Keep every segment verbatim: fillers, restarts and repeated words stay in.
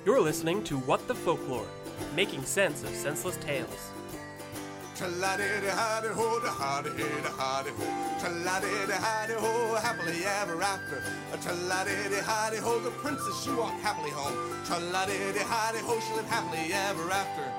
You're listening to What the Folklore, making sense of senseless tales. Tra-la-di-di-hi-di-ho, da-hi-di-hi-di-hi-di-ho. Tra-la-di-di-hi-di-ho, happily ever after. Tra-la-di-di-hi-di-ho, the princess, she walked happily home. Tra-la-di-di-hi-di-ho, she lived happily ever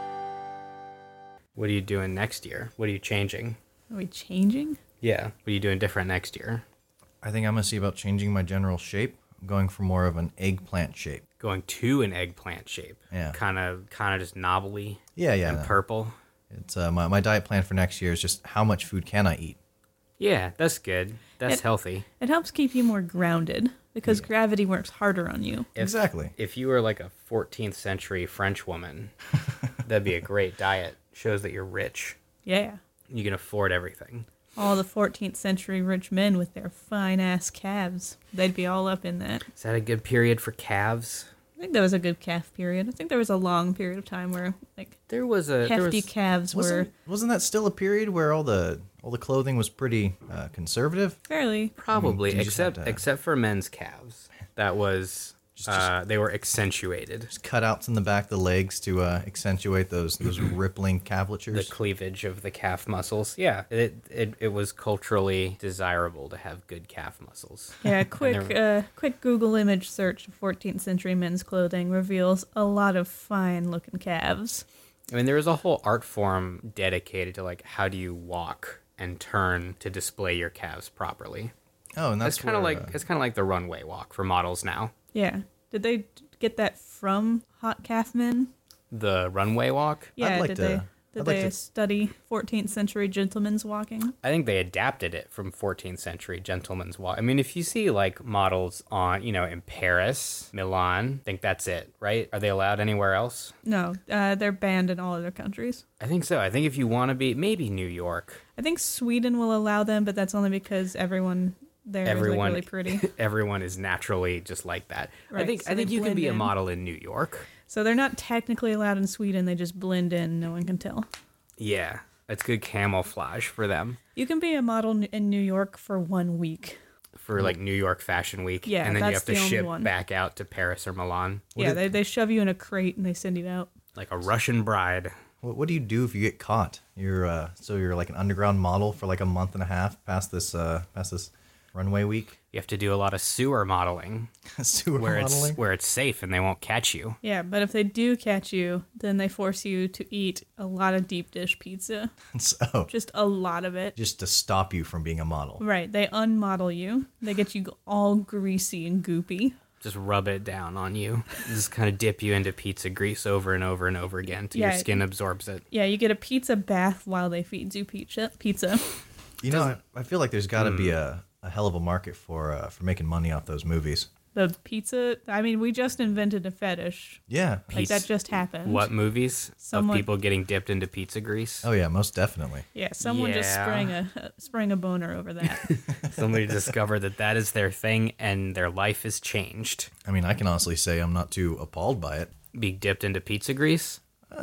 after. What are you doing next year? What are you changing? Are we changing? Yeah. What are you doing different next year? I think I'm going to see about changing my general shape. I'm going for more of an eggplant shape. Going to an eggplant shape. Yeah. Kind of kind of just knobbly. Yeah, yeah. And purple. It's uh, my, my diet plan for next year is just how much food can I eat? Yeah, that's good. That's It- healthy. It helps keep you more grounded because Yeah. gravity works harder on you. If- Exactly. If you were like a fourteenth century French woman, that'd be a great diet. Shows that you're rich. Yeah. You can afford everything. All the fourteenth century rich men with their fine ass calves. They'd be all up in that. Is that a good period for calves? I think that was a good calf period. I think there was a long period of time where like There was a there hefty was, calves were Wasn't, wasn't that still a period where all the all the clothing was pretty uh, conservative? fairly. probably I mean, you just except have to- except for men's calves. That was Just- uh, they were accentuated. Just cutouts in the back of the legs to uh, accentuate those those rippling The cavlatures. cleavage of the calf muscles. Yeah, it, it it was culturally desirable to have good calf muscles. Yeah, quick there- uh, quick Google image search of fourteenth century men's clothing reveals a lot of fine looking calves. I mean, there was a whole art form dedicated to like how do you walk and turn to display your calves properly. oh, and that's That's kind of where, like uh, it's kind of like the runway walk for models now. Yeah. Did they get that from Hot Calf Men? The runway walk. Yeah, like did to- they did I'd like they to- study fourteenth century gentlemen's walking? I think they adapted it from fourteenth century gentleman's walk. I mean, if you see like models on, you know, in Paris, Milan, I think that's it, right? Are they allowed anywhere else? No, uh, they're banned in all other countries. I think so. I think if you want to be, maybe New York. I think Sweden will allow them, but that's only because everyone there is Everyone, like really pretty. everyone is naturally just like that. I Right, think so I think they you can blend be a in. model in New York. So they're not technically allowed in Sweden. They just blend in. No one can tell. Yeah, that's good camouflage for them You can be a model in New York for one week. for like New York Fashion Week. Yeah, and then you that's have to the only ship one. back out to Paris or Milan What yeah, did- they, they shove you in a crate and they send you out. like a Russian bride. What, what do you do if you get caught? You're uh, so you're like an underground model for like a month and a half past this uh, past this runway week. You have to do a lot of sewer modeling Sewer where modeling. it's where it's safe and they won't catch you. Yeah, but if they do catch you, then they force you to eat a lot of deep dish pizza. so Just a lot of it. just to stop you from being a model. Right. They unmodel you. They get you all greasy and goopy. Just rub it down on you. Just kind of dip you into pizza grease over and over and over again till Yeah. your skin absorbs it. Yeah, you get a pizza bath while they feed you pizza. Pizza. You know, I, I feel like there's got to be Hmm. a, a hell of a market for uh, for making money off those movies. The pizza. I mean, we just invented a fetish. Yeah. Like Pizza- that just happened. What movies Someone- of people getting dipped into pizza grease? Oh yeah, most definitely. Yeah, someone just Yeah. sprang a uh, sprang a boner over that. Somebody discovered that that is their thing and their life is changed. I mean, I can honestly say I'm not too appalled by it. Be dipped into pizza grease?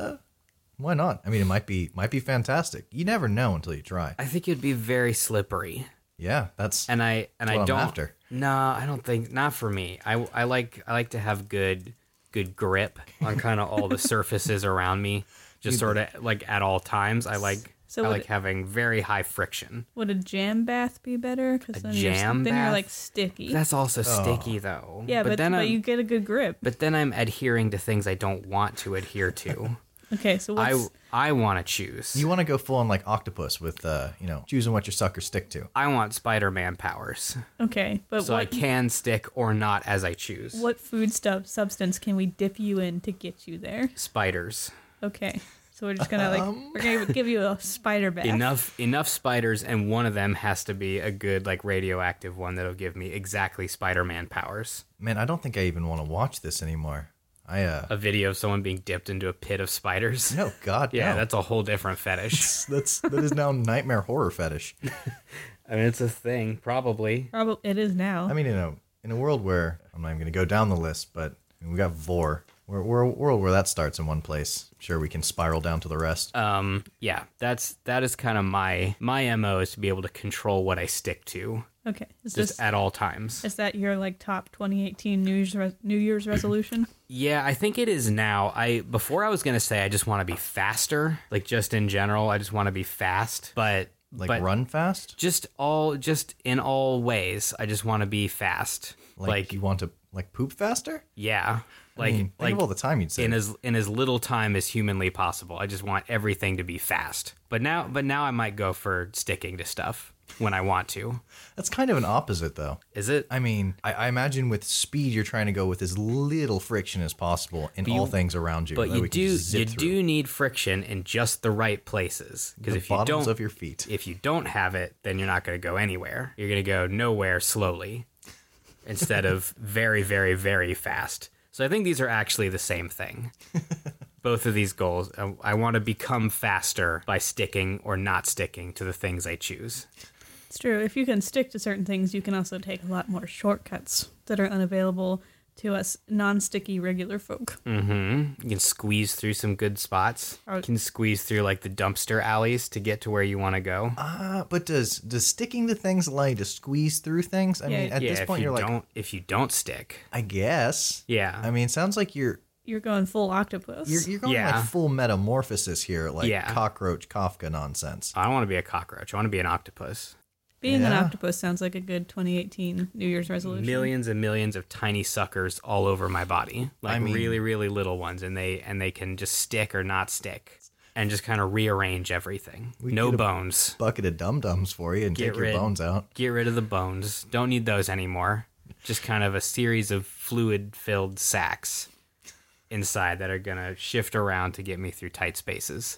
Why not? I mean, it might be might be fantastic. You never know until you try. I think it'd be very slippery. Yeah, that's And I and That's I what I'm don't after. No, I don't think not for me. I, I like I like to have good good grip on kind of all the surfaces around me. Just sort of like at all times. I like So I would like it- having very high friction. Would a jam bath be better? Because A then, jam you're, then bath? you're like sticky. That's also Oh. sticky though. yeah, but, then but I'm, you get a good grip. but then I'm adhering to things I don't want to adhere to. Okay, so I what's I want to choose. you want to go full on like octopus with uh, you know, choosing what your suckers stick to. I want Spider-Man powers, okay? But so I what can stick or not as I choose. what food stuff substance can we dip you in to get you there? Spiders? Okay, so we're just gonna like Um. we're gonna give you a spider bath. Enough enough spiders, and one of them has to be a good like radioactive one that'll give me exactly Spider-Man powers. Man, I don't think I even want to watch this anymore. I uh, A video of someone being dipped into a pit of spiders. no, God, Yeah, no. that's a whole different fetish. that's that is now nightmare horror fetish. I mean, it's a thing, probably. Probably it is now. I mean, you know, in a world where I'm not even going to go down the list, but I mean, we got Vor. We're, we're a world where that starts in one place. I'm sure we can spiral down to the rest. Um, yeah, that's that is kind of my my M O is to be able to control what I stick to. Okay. Is just this at all times. is that your like top twenty eighteen New Year's re- New Year's resolution? Yeah, I think it is now. I before I was gonna say I just want to be faster, like just in general. I just want to be fast, but Like but run fast? just all just in all ways. I just want to be fast. Like, Like, you want to like poop faster? yeah, like I mean, think like of all the time you'd say. in as in as little time as humanly possible. I just want everything to be fast. But now, but now I might go for sticking to stuff when I want to. That's kind of an opposite, though. Is it? I mean, I, I imagine with speed, you're trying to go with as little friction as possible in all things around you. But that you we can do just zip you through. do need friction in just the right places, because The if you bottoms don't of your feet. if you don't have it, then you're not going to go anywhere. You're going to go nowhere slowly instead of very very very fast. So I think these are actually the same thing. Both of these goals, I, I want to become faster by sticking or not sticking to the things I choose. It's true. If you can stick to certain things, you can also take a lot more shortcuts that are unavailable to us non-sticky regular folk. Mm-hmm. You can squeeze through some good spots. Or- You can squeeze through like the dumpster alleys to get to where you want to go. Ah, but does does sticking to things allow you to squeeze through things? I Yeah, mean, at yeah, this if point, you you're like, don't if you don't stick. I guess. Yeah. I mean, it sounds like you're You're going full octopus. you're, you're going Yeah. like full metamorphosis here, like Yeah. cockroach Kafka nonsense. I don't want to be a cockroach. I want to be an octopus. Being an Yeah. octopus sounds like a good twenty eighteen New Year's resolution. Millions and millions of tiny suckers all over my body, like I mean- really, really little ones, and they and they can just stick or not stick, and just kind of rearrange everything. We No get a- bones. Bucket of dum dums for you and Get take your rid- bones out. Get rid of the bones. Don't need those anymore. Just kind of a series of fluid-filled sacs inside that are gonna shift around to get me through tight spaces.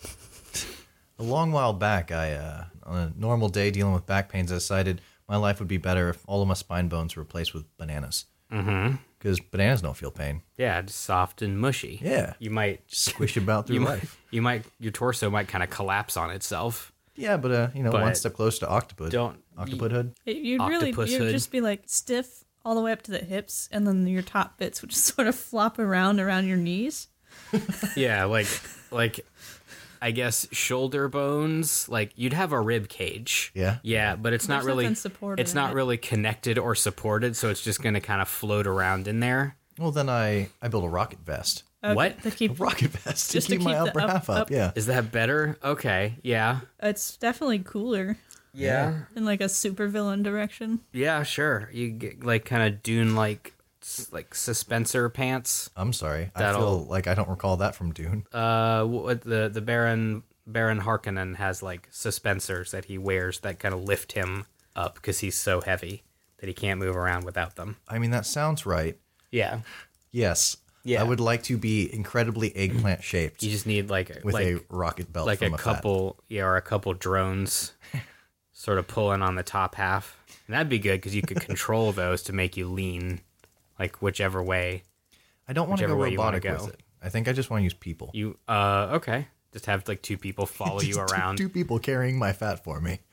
A long while back, I uh, on a normal day dealing with back pains, I decided my life would be better if all of my spine bones were replaced with bananas. Mm-hmm. Because bananas don't feel pain. Yeah, just soft and mushy. Yeah. You might Just squish about through you might, life. you might your torso might kind of collapse on itself. Yeah, but uh, you know, But one step closer to octopus. don't- octopus hood. It- You'd really Octopus you'd hood. just be like stiff all the way up to the hips, and then your top bits would just sort of flop around around your knees. Yeah, like like I guess shoulder bones, like you'd have a rib cage. Yeah. Yeah, but it's not There's really nothing supported it's in not it. really connected or supported, so it's just going to kind of float around in there. Well, then I I built a rocket vest. Okay, What? To A keep rocket vest to Just to keep my keep the upper up- half up. up- Yeah. Is that better? Okay. Yeah. it's definitely cooler Yeah. in like a supervillain direction. Yeah, sure. You get like kind of Dune like like suspensor pants. I'm sorry. I That'll- feel like I don't recall that from Dune. Uh what the the Baron Baron Harkonnen has like suspensors that he wears that kind of lift him up because he's so heavy that he can't move around without them. I mean, that sounds right. Yeah. Yes. Yeah. I would like to be incredibly eggplant shaped You just need like a, with like a rocket belt like from a a fat. couple yeah or a couple drones sort of pulling on the top half. And that'd be good because you could control those to make you lean like whichever way I don't want to go whichever way you wanna robotic go. with it. I think I just want to use people. you uh okay. Just have like two people follow you Just two- around. Two people carrying my fat for me.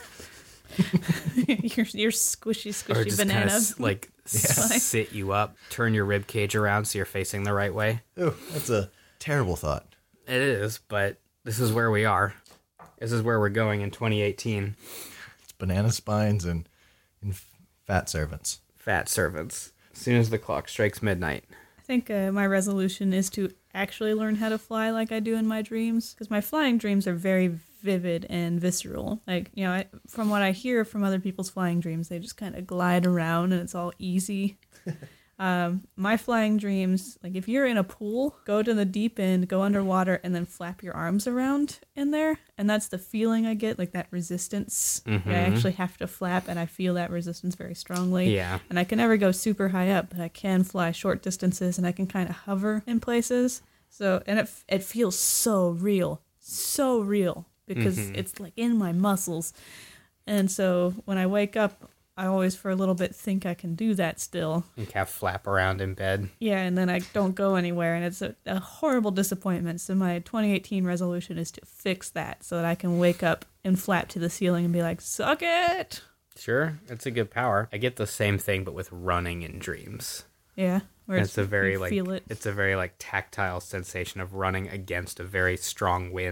your your squishy or squishy just banana. kind of like s- sit you up, turn your rib cage around so you're facing the right way. Oh, that's a terrible thought. It is, but this is where we are. This is where we're going in twenty eighteen. It's banana spines and, and f- fat servants. Fat servants. As soon as the clock strikes midnight. I think uh, my resolution is to actually learn how to fly like I do in my dreams, because my flying dreams are very vivid and visceral. Like, you know, I, from what I hear from other people's flying dreams, they just kind of glide around and it's all easy. um, my flying dreams, like if you're in a pool, go to the deep end, go underwater, and then flap your arms around in there. And that's the feeling I get, like that resistance. Like, I actually have to flap, and I feel that resistance very strongly. Yeah. And I can never go super high up, but I can fly short distances, and I can kind of hover in places. So, and it it feels so real, so real, because it's like in my muscles. And so when I wake up, I always for a little bit think I can do that still. And kind of flap around in bed. Yeah, and then I don't go anywhere, and it's a, a horrible disappointment. So my twenty eighteen resolution is to fix that so that I can wake up and flap to the ceiling and be like, suck it! Sure, it's a good power. I get the same thing, but with running in dreams. Yeah. Where It's a very you like feel it. it's a very like tactile sensation of running against a very strong wind.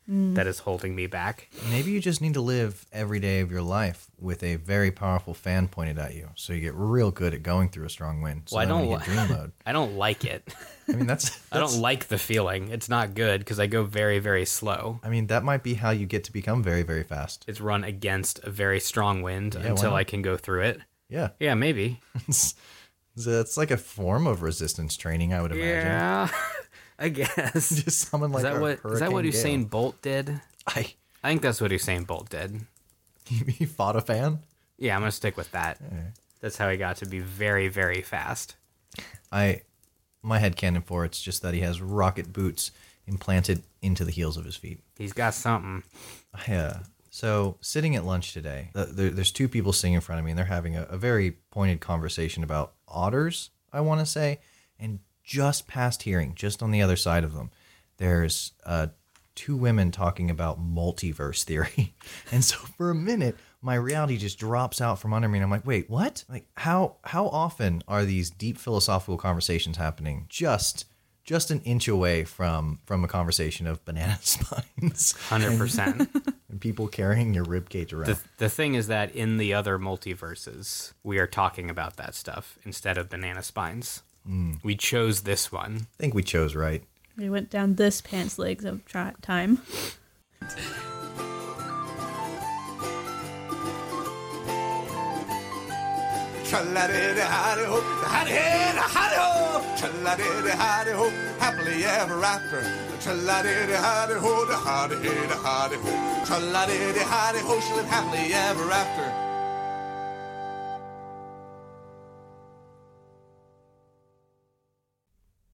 that is holding me back. Maybe you just need to live every day of your life with a very powerful fan pointed at you, so you get real good at going through a strong wind. So Well, I then when don't you hit li- dream mode. I don't like it. I mean, that's, that's I don't like the feeling. It's not good because I go very, very slow. I mean, that might be how you get to become very, very fast. It's run against a very strong wind why until not? I can go through it. Yeah, Yeah, maybe. it's, it's like a form of resistance training, I would imagine. Yeah, I guess. Just summon like is that a what is that what hurricane Usain Bolt did? I I think that's what Usain Bolt did. he fought a fan. Yeah, I'm gonna stick with that. That's how he got to be very, very fast. I my headcanon for it's just that he has rocket boots implanted into the heels of his feet. He's got something. Yeah. So sitting at lunch today, th- there, there's two people sitting in front of me, and they're having a, a very pointed conversation about otters, I want to say. And just past hearing, just on the other side of them, there's uh, two women talking about multiverse theory. And so for a minute, my reality just drops out from under me, and I'm like, wait, what? Like, how how often are these deep philosophical conversations happening just just an inch away from from a conversation of banana spines? one hundred percent. And people carrying your rib cage around. The, the thing is that in the other multiverses, we are talking about that stuff instead of banana spines. Mm. We chose this one. I think we chose right. We went down this pants legs of tri- time. Tra-la-di-di-hi-di-ho, hi-di-hi-di-hi-di-ho, tra-la-di-di-hi-di-ho, happily ever after. Tra-la-di-di-hi-di-ho, the hi-di-hi-di-hi-di-ho, tra-la-di-di-hi-di-ho, she lived happily ever after.